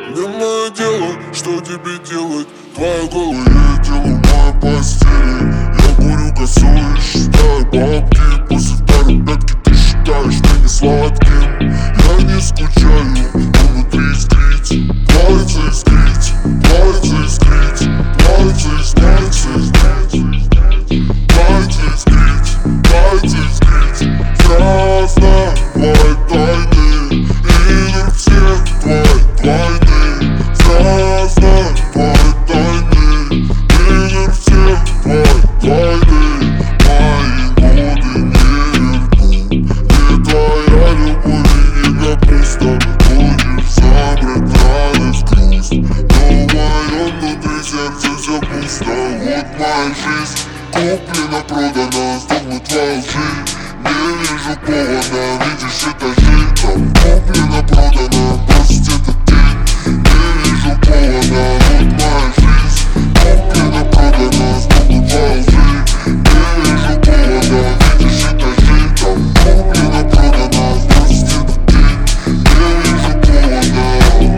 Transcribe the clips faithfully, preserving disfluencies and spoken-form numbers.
Не мое дело, что тебе делать. Твоя голова, я делаю мою постель. Я курю косу и считаю бабки. После второй пятки ты считаешь меня сладким. Я не скучаю, но внутри искрить. Плавится искрить, плавится искрить, плавится искрить, искрить. Плавится искрить, плавится искрить. Я знаю твои тайны, и мир всех твои двойны. Я знаю твои тайны, и мир всех твои двойны. Мои годы не верну, не твоя любовь и не капуста. Будешь забрать радость, грусть, но в моем внутри сердце все пусто. Вот моя жизнь куплена, продана, сдохнут во лжи. Не вижу повода, видишь этажи. Там куплена, продана, бросить этот день. Не вижу повода, вот моя жизнь куплена, продана, сдохнут во лжи. Не вижу повода, видишь этажи. Там куплена, продана, бросить этот день. Не вижу повода.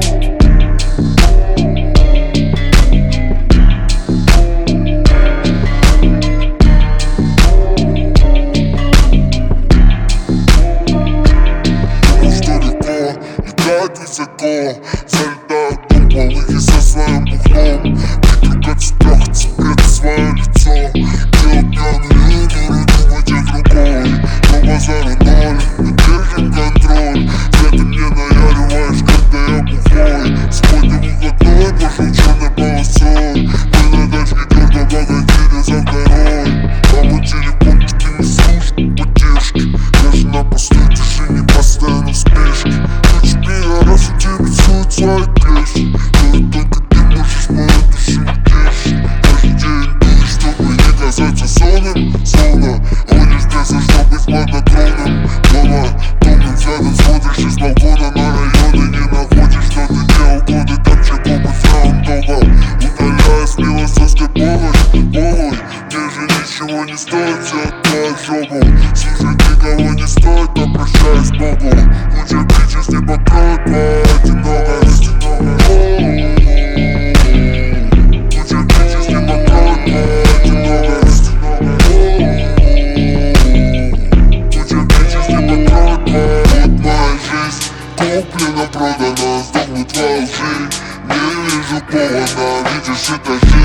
Летать высоко, залетаю тупо, выйти со своим бухлом. Вытрогаться, трахаться, прятать свое лицо. Делать пьяную дуру, думать от рукой. Но базара ноль, мы держим контроль. Зря ты мне наяриваешь, когда я бухой. Сегодня выходной, пошел черной полосой. Мы на тачке черно благодетели за второй. А мой телефон такими служб поддержки. Я же на посту в тишине, постоянно в спешке. Раз у тебя рисуют свои плечи, но только ты можешь мою душу утешить. Каждый день думаешь, чтобы не казаться сонным. Словно ходишь в лесу, чтобы быть монотонным. Дома томным взглядом смотришь из балкона на районы. Не находишь, что ты делал годы, там чего бы фраун долго. Удаляя с философской полой, полой. Мне же ничего не стоит взять твою жопу. Слушать никого не стоит, но прощаюсь с Богом. Куча бичес не покроет твою одинокость. Куча бичес не покроет твою одинокость. Куча бичес не покроет твою. Вот моя жизнь куплена, продана, сдохнут во лжи. Не вижу повода, видишь этажи.